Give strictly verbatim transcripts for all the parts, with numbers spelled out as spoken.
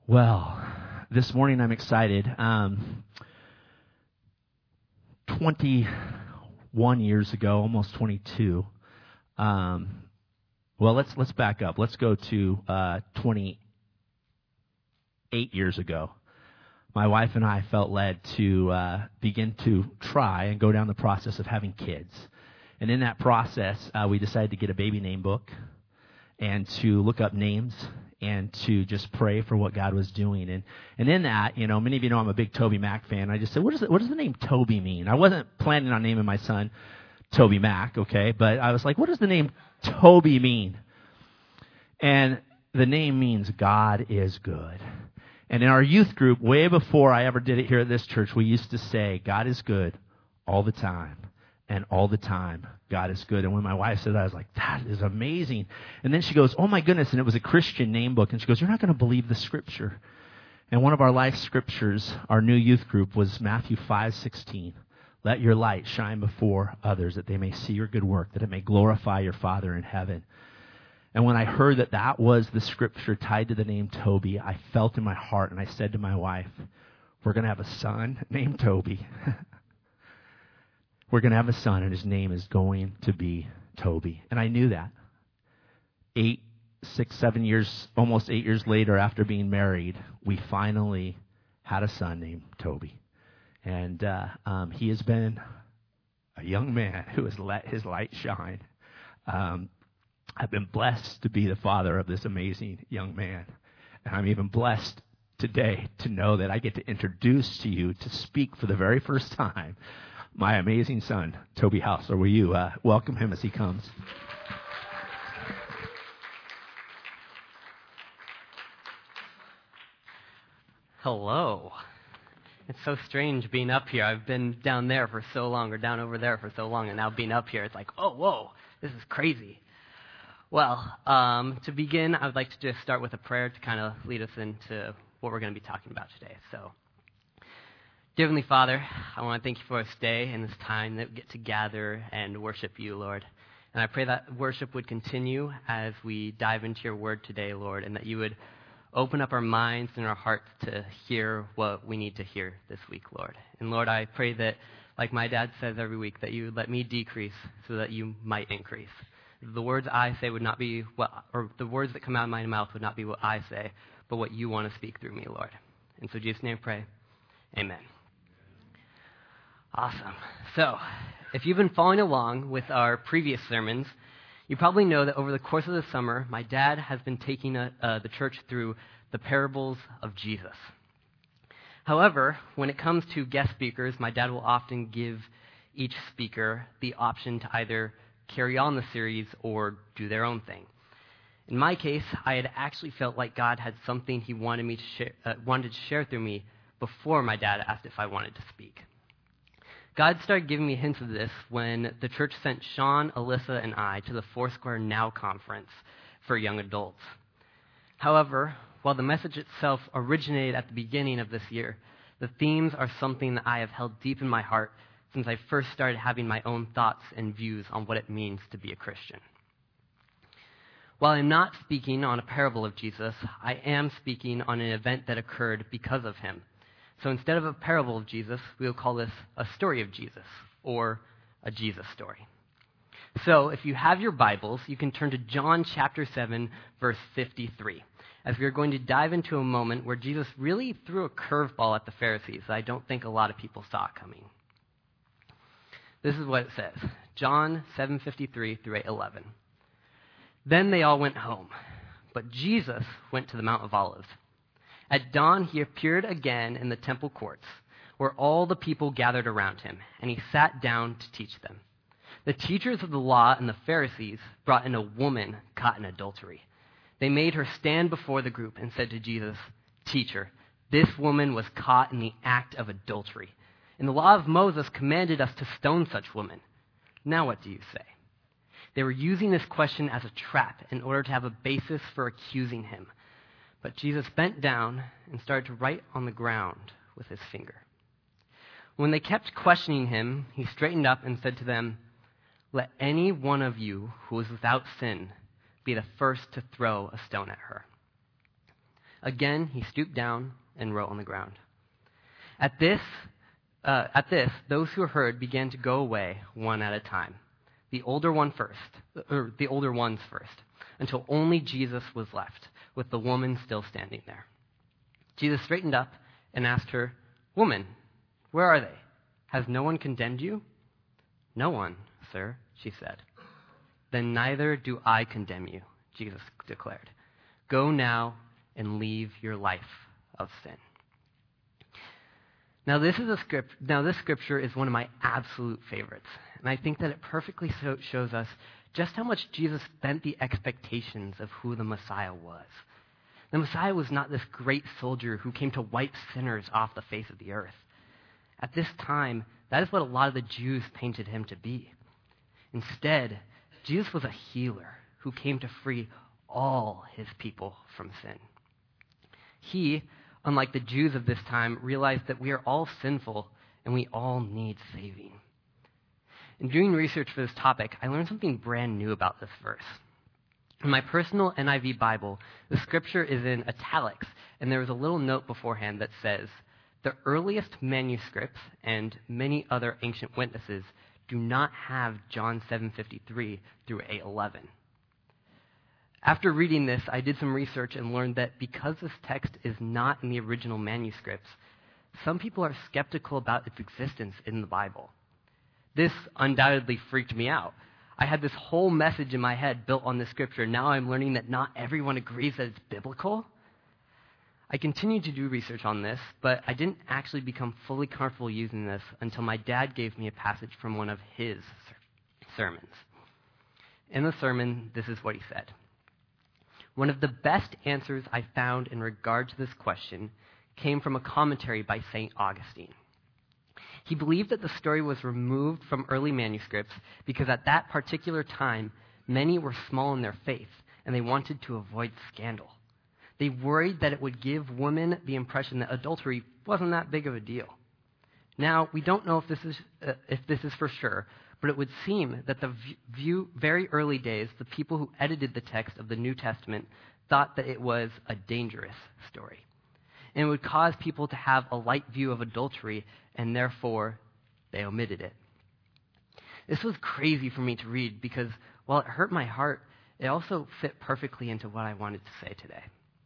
Well, this morning I'm excited. Um, twenty-one years ago, almost twenty-two. Um, well, let's let's back up. Let's go to uh, twenty-eight years ago. My wife and I felt led to uh, begin to try and go down the process of having kids. And in that process, uh, we decided to get a baby name book and to look up names and to just pray for what God was doing. And and in that, you know, many of you know I'm a big Toby Mac fan. I just said, what does, it, what does the name Toby mean? I wasn't planning on naming my son Toby Mac, okay? But I was like, what does the name Toby mean? And the name means God is good. And in our youth group, way before I ever did it here at this church, we used to say, God is good all the time. And all the time, God is good. And when my wife said that, I was like, that is amazing. And then she goes, oh my goodness, and it was a Christian name book. And she goes, you're not going to believe the scripture. And one of our life scriptures, our new youth group, was Matthew five sixteen. Let your light shine before others, that they may see your good work, that it may glorify your Father in heaven. And when I heard that that was the scripture tied to the name Toby, I felt in my heart, and I said to my wife, we're going to have a son named Toby. We're going to have a son, and his name is going to be Toby. And I knew that. Eight, six, seven years, almost eight years later after being married, we finally had a son named Toby. And uh, um, he has been a young man who has let his light shine. Um, I've been blessed to be the father of this amazing young man. And I'm even blessed today to know that I get to introduce to you, to speak for the very first time, my amazing son, Toby House. Or will you uh, welcome him as he comes? Hello. It's so strange being up here. I've been down there for so long, or down over there for so long, and now being up here, it's like, oh, whoa, this is crazy. Well, um, to begin, I would like to just start with a prayer to kind of lead us into what we're going to be talking about today. So, dear Heavenly Father, I want to thank you for this day and this time that we get to gather and worship you, Lord. And I pray that worship would continue as we dive into your word today, Lord, and that you would open up our minds and our hearts to hear what we need to hear this week, Lord. And Lord, I pray that, like my dad says every week, that you would let me decrease so that you might increase. The words I say would not be what, or the words that come out of my mouth would not be what I say, but what you want to speak through me, Lord. And so in Jesus' name I pray, amen. Awesome. So, if you've been following along with our previous sermons, you probably know that over the course of the summer, my dad has been taking a, uh, the church through the parables of Jesus. However, when it comes to guest speakers, my dad will often give each speaker the option to either carry on the series or do their own thing. In my case, I had actually felt like God had something he wanted me to share, uh, wanted to share through me before my dad asked if I wanted to speak. God started giving me hints of this when the church sent Sean, Alyssa, and I to the Foursquare Now conference for young adults. However, while the message itself originated at the beginning of this year, the themes are something that I have held deep in my heart since I first started having my own thoughts and views on what it means to be a Christian. While I'm not speaking on a parable of Jesus, I am speaking on an event that occurred because of him. So instead of a parable of Jesus, we'll call this a story of Jesus, or a Jesus story. So if you have your Bibles, you can turn to John chapter seven, verse fifty-three, as we are going to dive into a moment where Jesus really threw a curveball at the Pharisees that I don't think a lot of people saw coming. This is what it says, John seven fifty-three through eight eleven. Then they all went home, but Jesus went to the Mount of Olives. At dawn, he appeared again in the temple courts, where all the people gathered around him, and he sat down to teach them. The teachers of the law and the Pharisees brought in a woman caught in adultery. They made her stand before the group and said to Jesus, "Teacher, this woman was caught in the act of adultery, and the law of Moses commanded us to stone such women. Now what do you say?" They were using this question as a trap in order to have a basis for accusing him. But Jesus bent down and started to write on the ground with his finger. When they kept questioning him, he straightened up and said to them, "Let any one of you who is without sin be the first to throw a stone at her." Again, he stooped down and wrote on the ground. At this, uh, at this, those who heard began to go away one at a time. The older one first, or the older ones first, until only Jesus was left, with the woman still standing there. Jesus straightened up and asked her, "Woman, where are they? Has no one condemned you?" "No one, sir," she said. "Then neither do I condemn you," Jesus declared. "Go now and leave your life of sin." Now this is a script. Now this scripture is one of my absolute favorites, and I think that it perfectly so, shows us just how much Jesus bent the expectations of who the Messiah was. The Messiah was not this great soldier who came to wipe sinners off the face of the earth. At this time, that is what a lot of the Jews painted him to be. Instead, Jesus was a healer who came to free all his people from sin. He, unlike the Jews of this time, realized that we are all sinful and we all need saving. In doing research for this topic, I learned something brand new about this verse. In my personal N I V Bible, the scripture is in italics, and there is a little note beforehand that says, "The earliest manuscripts and many other ancient witnesses do not have John seven fifty-three through eight eleven. After reading this, I did some research and learned that because this text is not in the original manuscripts, some people are skeptical about its existence in the Bible. This undoubtedly freaked me out. I had this whole message in my head built on this scripture. Now I'm learning that not everyone agrees that it's biblical. I continued to do research on this, but I didn't actually become fully comfortable using this until my dad gave me a passage from one of his ser- sermons. In the sermon, this is what he said. "One of the best answers I found in regard to this question came from a commentary by Saint Augustine. He believed that the story was removed from early manuscripts because at that particular time, many were small in their faith, and they wanted to avoid scandal. They worried that it would give women the impression that adultery wasn't that big of a deal. Now, we don't know if this is uh, if this is for sure, but it would seem that the view, very early days, the people who edited the text of the New Testament thought that it was a dangerous story. And it would cause people to have a light view of adultery, and therefore they omitted it." This was crazy for me to read because while it hurt my heart, it also fit perfectly into what I wanted to say today.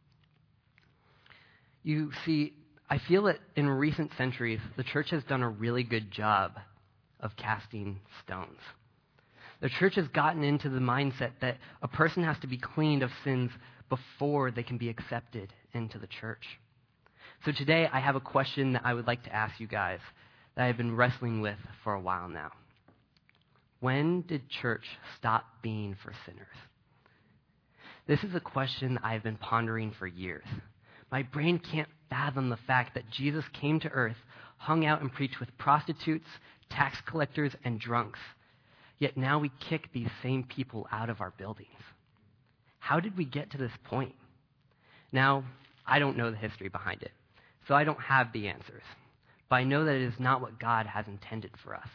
You see, I feel that in recent centuries, the church has done a really good job of casting stones. The church has gotten into the mindset that a person has to be cleaned of sins before they can be accepted into the church. So today, I have a question that I would like to ask you guys that I've been wrestling with for a while now. When did church stop being for sinners? This is a question I've been pondering for years. My brain can't fathom the fact that Jesus came to earth, hung out and preached with prostitutes, tax collectors, and drunks. Yet now we kick these same people out of our buildings. How did we get to this point? Now, I don't know the history behind it, so I don't have the answers. But I know that it is not what God has intended for us.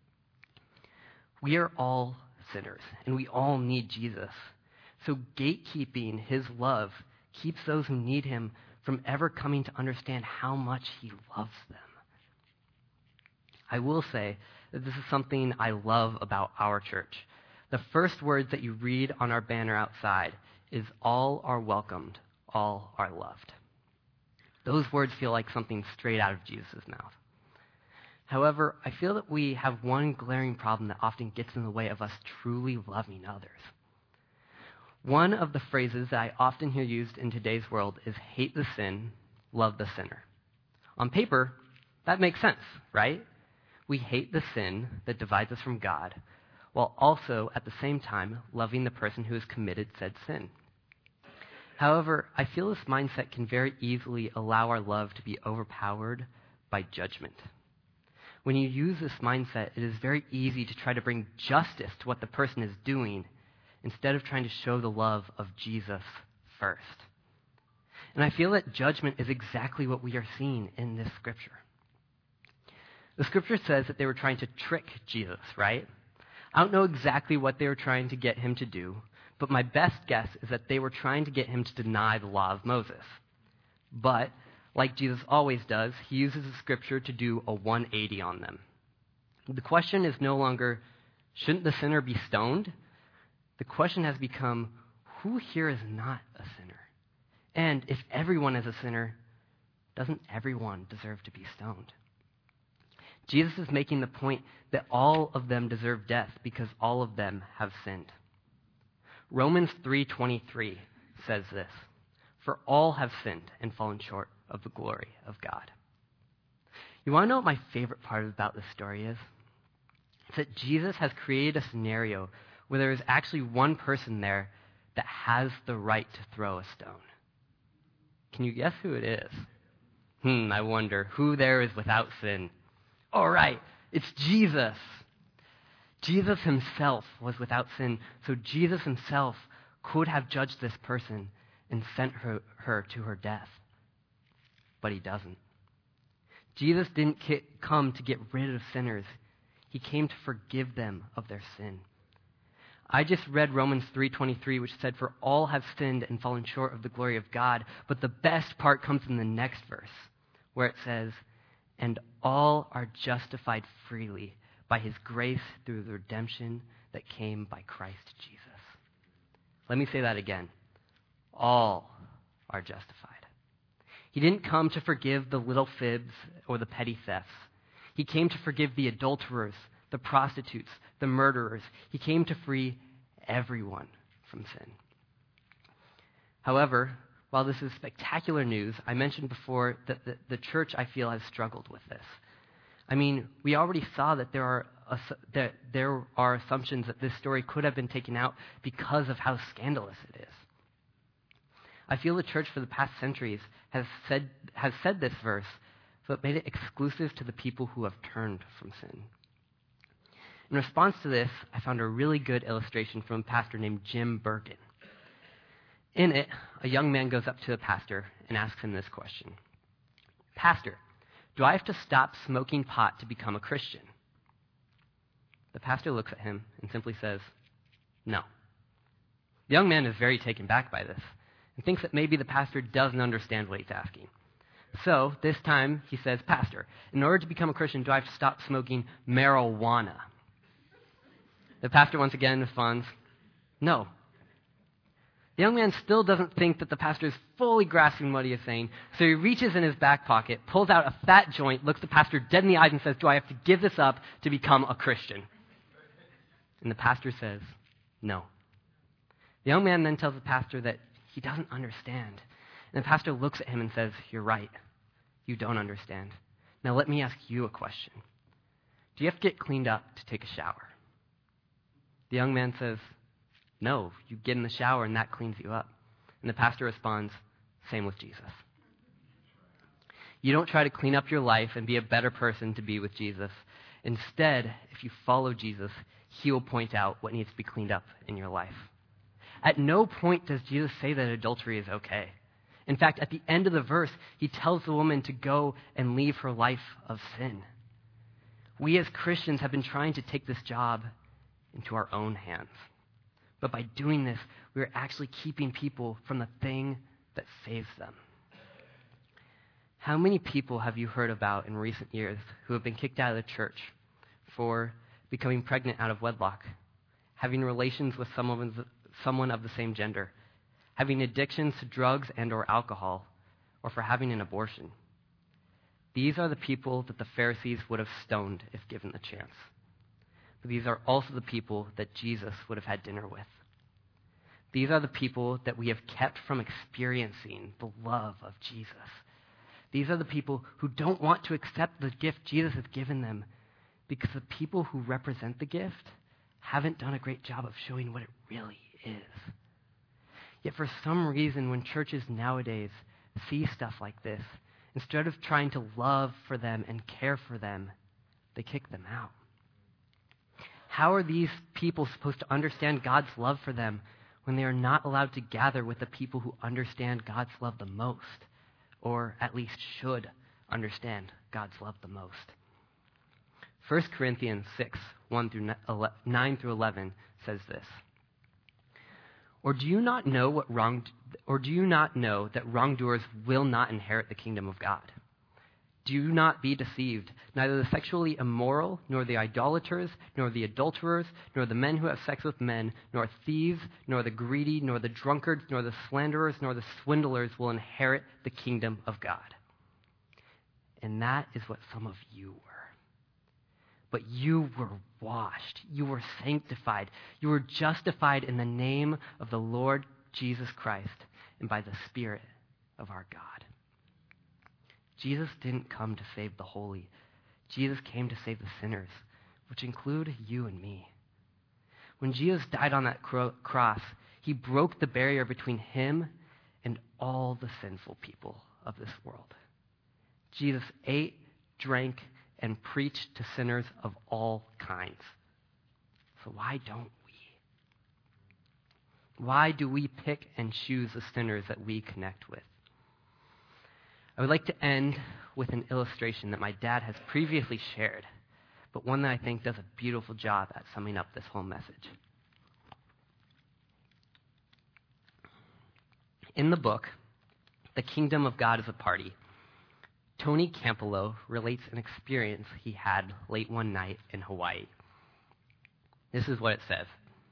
We are all sinners, and we all need Jesus. So gatekeeping his love keeps those who need him from ever coming to understand how much he loves them. I will say that this is something I love about our church. The first words that you read on our banner outside is "all are welcomed, all are loved." Those words feel like something straight out of Jesus' mouth. However, I feel that we have one glaring problem that often gets in the way of us truly loving others. One of the phrases that I often hear used in today's world is hate the sin, love the sinner. On paper, that makes sense, right? We hate the sin that divides us from God, while also at the same time loving the person who has committed said sin. However, I feel this mindset can very easily allow our love to be overpowered by judgment. When you use this mindset, it is very easy to try to bring justice to what the person is doing instead of trying to show the love of Jesus first. And I feel that judgment is exactly what we are seeing in this scripture. The scripture says that they were trying to trick Jesus, right? I don't know exactly what they were trying to get him to do, but my best guess is that they were trying to get him to deny the law of Moses. But, like Jesus always does, he uses the scripture to do a one eighty on them. The question is no longer, shouldn't the sinner be stoned? The question has become, who here is not a sinner? And if everyone is a sinner, doesn't everyone deserve to be stoned? Jesus is making the point that all of them deserve death because all of them have sinned. Romans three twenty-three says this, "For all have sinned and fallen short of the glory of God." You want to know what my favorite part about this story is? It's that Jesus has created a scenario where there is actually one person there that has the right to throw a stone. Can you guess who it is? Hmm, I wonder, who there is without sin? All right, it's Jesus. Jesus himself was without sin, so Jesus himself could have judged this person and sent her, her to her death. But he doesn't. Jesus didn't ki- come to get rid of sinners. He came to forgive them of their sin. I just read Romans three twenty-three, which said, "For all have sinned and fallen short of the glory of God." But the best part comes in the next verse, where it says, "And all are justified freely by his grace through the redemption that came by Christ Jesus." Let me say that again. All are justified. He didn't come to forgive the little fibs or the petty thefts. He came to forgive the adulterers, the prostitutes, the murderers. He came to free everyone from sin. However, while this is spectacular news, I mentioned before that the, the church, I feel, has struggled with this. I mean, we already saw that there are that there are assumptions that this story could have been taken out because of how scandalous it is. I feel the church for the past centuries has said has said this verse, but made it exclusive to the people who have turned from sin. In response to this, I found a really good illustration from a pastor named Jim Birkin. In it, a young man goes up to the pastor and asks him this question. "Pastor, do I have to stop smoking pot to become a Christian?" The pastor looks at him and simply says, "No." The young man is very taken back by this and thinks that maybe the pastor doesn't understand what he's asking. So this time he says, "Pastor, in order to become a Christian, do I have to stop smoking marijuana?" The pastor once again responds, "No." The young man still doesn't think that the pastor is fully grasping what he is saying, so he reaches in his back pocket, pulls out a fat joint, looks the pastor dead in the eyes and says, "Do I have to give this up to become a Christian?" And the pastor says, "No." The young man then tells the pastor that he doesn't understand. And the pastor looks at him and says, "You're right. You don't understand. Now let me ask you a question. Do you have to get cleaned up to take a shower?" The young man says, "No, you get in the shower and that cleans you up." And the pastor responds, "Same with Jesus. You don't try to clean up your life and be a better person to be with Jesus. Instead, if you follow Jesus, he will point out what needs to be cleaned up in your life." At no point does Jesus say that adultery is okay. In fact, at the end of the verse, he tells the woman to go and leave her life of sin. We as Christians have been trying to take this job into our own hands. But by doing this, we are actually keeping people from the thing that saves them. How many people have you heard about in recent years who have been kicked out of the church for becoming pregnant out of wedlock, having relations with someone, someone of the same gender, having addictions to drugs and or alcohol, or for having an abortion? These are the people that the Pharisees would have stoned if given the chance. But these are also the people that Jesus would have had dinner with. These are the people that we have kept from experiencing the love of Jesus. These are the people who don't want to accept the gift Jesus has given them because the people who represent the gift haven't done a great job of showing what it really is. Yet for some reason, when churches nowadays see stuff like this, instead of trying to love for them and care for them, they kick them out. How are these people supposed to understand God's love for them when they are not allowed to gather with the people who understand God's love the most, or at least should understand God's love the most? First Corinthians six, one through nine through eleven says this. Or do you not know what wrong or do you not know that wrongdoers will not inherit the kingdom of God? Do not be deceived. Neither the sexually immoral, nor the idolaters, nor the adulterers, nor the men who have sex with men, nor thieves, nor the greedy, nor the drunkards, nor the slanderers, nor the swindlers will inherit the kingdom of God. And that is what some of you were. But you were washed. You were sanctified. You were justified in the name of the Lord Jesus Christ and by the Spirit of our God. Jesus didn't come to save the holy. Jesus came to save the sinners, which include you and me. When Jesus died on that cro- cross, he broke the barrier between him and all the sinful people of this world. Jesus ate, drank, and preached to sinners of all kinds. So why don't we? Why do we pick and choose the sinners that we connect with? I would like to end with an illustration that my dad has previously shared, but one that I think does a beautiful job at summing up this whole message. In the book, The Kingdom of God is a Party, Tony Campolo relates an experience he had late one night in Hawaii. This is what it says.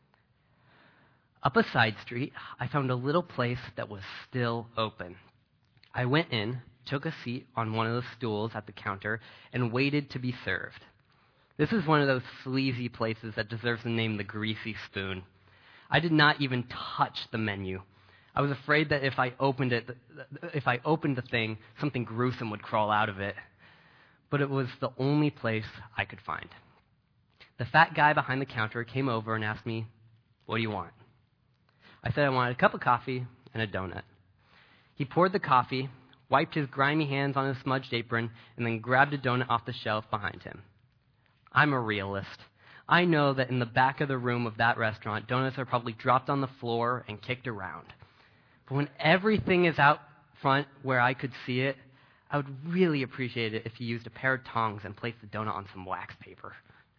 Up a side street, I found a little place that was still open. I went in, took a seat on one of the stools at the counter, and waited to be served. This is one of those sleazy places that deserves the name the Greasy Spoon. I did not even touch the menu. I was afraid that if I opened it, if I opened the thing, something gruesome would crawl out of it. But it was the only place I could find. The fat guy behind the counter came over and asked me, "What do you want?" I said I wanted a cup of coffee and a donut. He poured the coffee, wiped his grimy hands on his smudged apron, and then grabbed a donut off the shelf behind him. I'm a realist. I know that in the back of the room of that restaurant, donuts are probably dropped on the floor and kicked around. But when everything is out front where I could see it, I would really appreciate it if he used a pair of tongs and placed the donut on some wax paper.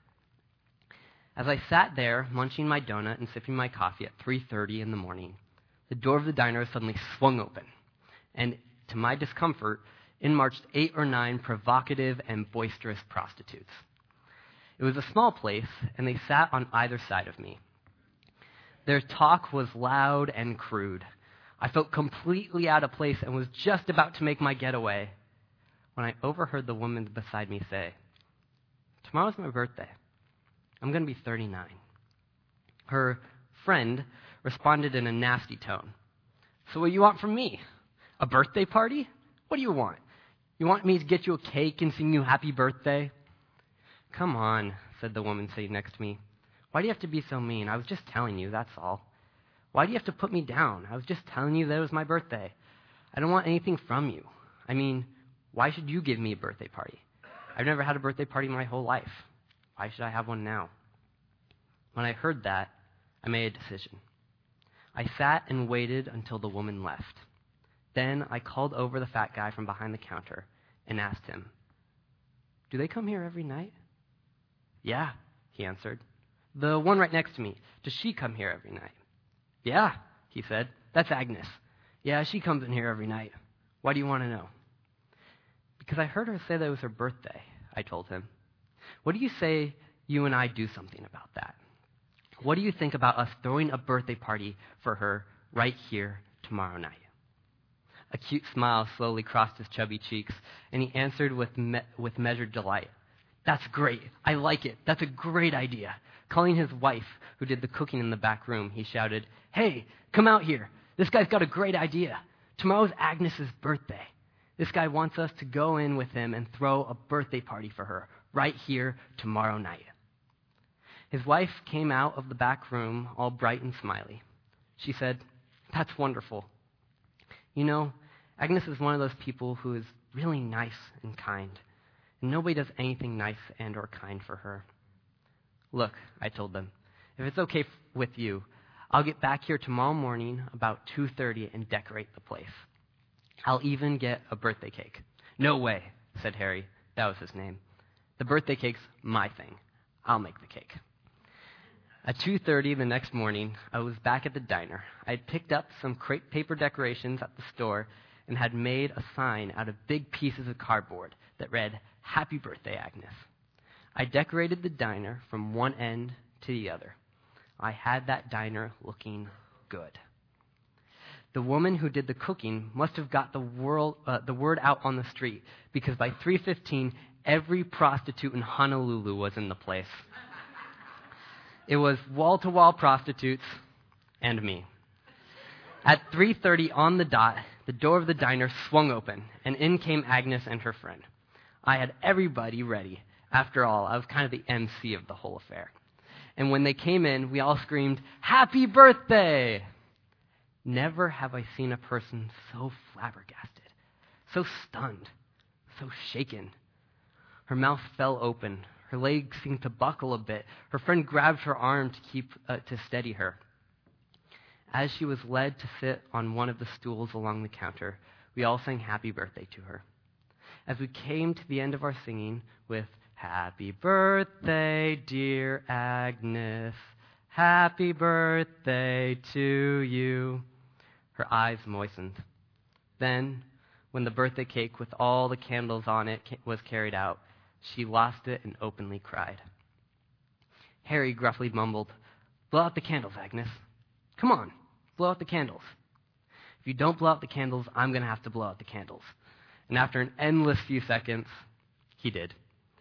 As I sat there, munching my donut and sipping my coffee at three thirty in the morning, the door of the diner suddenly swung open, and to my discomfort, in marched eight or nine provocative and boisterous prostitutes. It was a small place, and they sat on either side of me. Their talk was loud and crude. I felt completely out of place and was just about to make my getaway when I overheard the woman beside me say, "Tomorrow's my birthday. I'm going to be thirty-nine. Her friend responded in a nasty tone. "So what do you want from me? A birthday party? What do you want? You want me to get you a cake and sing you happy birthday?" "Come on," said the woman sitting next to me. "Why do you have to be so mean? I was just telling you, that's all. Why do you have to put me down? I was just telling you that it was my birthday. I don't want anything from you. I mean, why should you give me a birthday party? I've never had a birthday party my whole life. Why should I have one now?" When I heard that, I made a decision. I sat and waited until the woman left. Then I called over the fat guy from behind the counter and asked him, "Do they come here every night?" "Yeah," he answered. "The one right next to me, does she come here every night?" "Yeah," he said. "That's Agnes. Yeah, she comes in here every night. Why do you want to know?" "Because I heard her say that it was her birthday," I told him. "What do you say you and I do something about that? What do you think about us throwing a birthday party for her right here tomorrow night?" A cute smile slowly crossed his chubby cheeks, and he answered with me- with measured delight. "That's great. I like it. That's a great idea." Calling his wife, who did the cooking in the back room, he shouted, "Hey, come out here. This guy's got a great idea. Tomorrow's Agnes's birthday. This guy wants us to go in with him and throw a birthday party for her right here tomorrow night." His wife came out of the back room all bright and smiley. She said, "That's wonderful. You know, Agnes is one of those people who is really nice and kind, and nobody does anything nice and or kind for her." "Look," I told them, "if it's okay f- with you, I'll get back here tomorrow morning about two thirty and decorate the place. I'll even get a birthday cake." "No way," said Harry. That was his name. "The birthday cake's my thing. I'll make the cake." At two thirty the next morning, I was back at the diner. I had picked up some crepe paper decorations at the store and had made a sign out of big pieces of cardboard that read, "Happy Birthday, Agnes." I decorated the diner from one end to the other. I had that diner looking good. The woman who did the cooking must have got the, world, uh, the word out on the street, because by three fifteen, every prostitute in Honolulu was in the place. It was wall-to-wall prostitutes and me. At three thirty on the dot, the door of the diner swung open, and in came Agnes and her friend. I had everybody ready. After all, I was kind of the M C of the whole affair. And when they came in, we all screamed, "Happy birthday!" Never have I seen a person so flabbergasted, so stunned, so shaken. Her mouth fell open. Her legs seemed to buckle a bit. Her friend grabbed her arm to keep uh, to steady her. As she was led to sit on one of the stools along the counter, we all sang happy birthday to her. As we came to the end of our singing with "Happy birthday, dear Agnes, happy birthday to you," her eyes moistened. Then, when the birthday cake with all the candles on it was carried out, she lost it and openly cried. Harry gruffly mumbled, "Blow out the candles, Agnes. Come on, blow out the candles." If you don't blow out the candles, I'm going to have to blow out the candles. And after an endless few seconds, he did.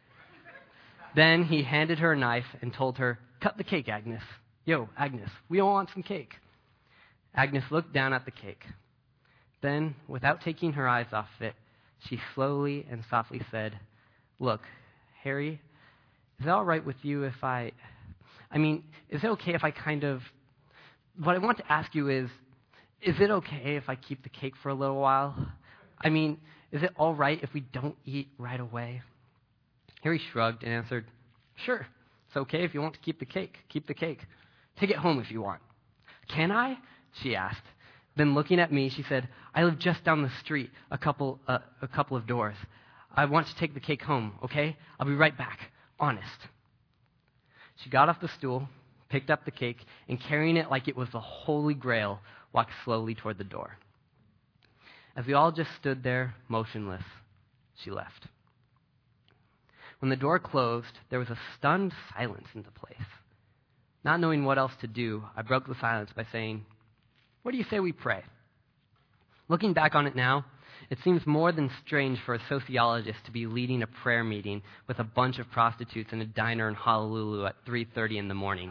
Then he handed her a knife and told her, "Cut the cake, Agnes. Yo, Agnes, we all want some cake." Agnes looked down at the cake. Then, without taking her eyes off it, she slowly and softly said, "Look, Harry, is it all right with you if I... I mean, is it okay if I kind of... What I want to ask you is, is it okay if I keep the cake for a little while? I mean, is it all right if we don't eat right away?" Harry shrugged and answered, "Sure, it's okay if you want to keep the cake. Keep the cake. Take it home if you want." "Can I?" she asked. Then looking at me, she said, "I live just down the street, a couple, uh, a couple of doors. I want to take the cake home, okay? I'll be right back. Honest." She got off the stool, picked up the cake, and carrying it like it was the Holy Grail, walked slowly toward the door. As we all just stood there, motionless, she left. When the door closed, there was a stunned silence in the place. Not knowing what else to do, I broke the silence by saying, "What do you say we pray?" Looking back on it now, it seems more than strange for a sociologist to be leading a prayer meeting with a bunch of prostitutes in a diner in Honolulu at three thirty in the morning.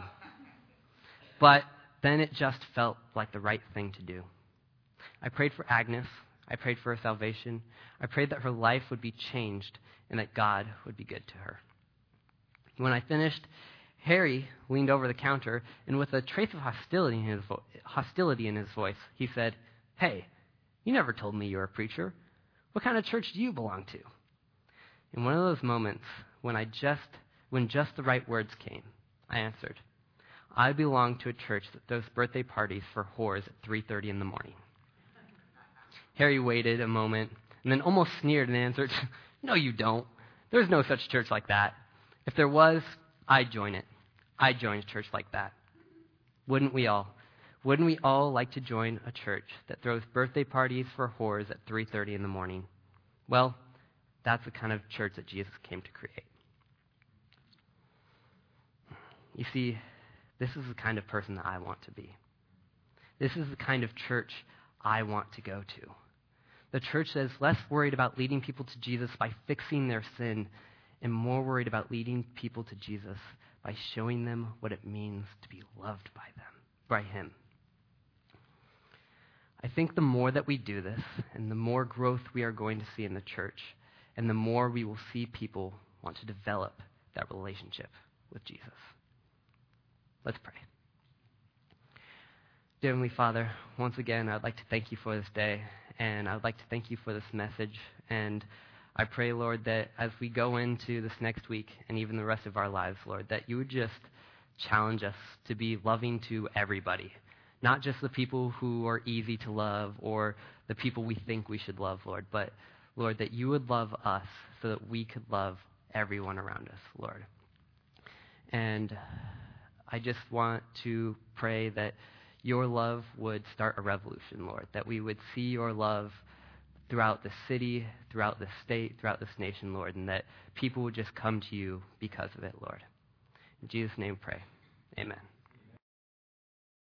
But then it just felt like the right thing to do. I prayed for Agnes. I prayed for her salvation. I prayed that her life would be changed and that God would be good to her. When I finished, Harry leaned over the counter, and with a trace of hostility in his, vo- hostility in his voice, he said, "Hey, you never told me you were a preacher. What kind of church do you belong to?" In one of those moments when I just, when just the right words came, I answered, "I belong to a church that throws birthday parties for whores at three thirty in the morning." Harry waited a moment and then almost sneered and answered, "No, you don't. There's no such church like that. If there was, I'd join it. I'd join a church like that." Wouldn't we all? Wouldn't we all like to join a church that throws birthday parties for whores at three thirty in the morning? Well, that's the kind of church that Jesus came to create. You see, this is the kind of person that I want to be. This is the kind of church I want to go to. The church that is less worried about leading people to Jesus by fixing their sin and more worried about leading people to Jesus by showing them what it means to be loved by them, by Him. I think the more that we do this, and the more growth we are going to see in the church, and the more we will see people want to develop that relationship with Jesus. Let's pray. Dear Heavenly Father, once again, I'd like to thank you for this day, and I'd like to thank you for this message. And I pray, Lord, that as we go into this next week and even the rest of our lives, Lord, that you would just challenge us to be loving to everybody, not just the people who are easy to love or the people we think we should love, Lord, but, Lord, that you would love us so that we could love everyone around us, Lord. And I just want to pray that your love would start a revolution, Lord, that we would see your love throughout the city, throughout the state, throughout this nation, Lord, and that people would just come to you because of it, Lord. In Jesus' name pray. Amen.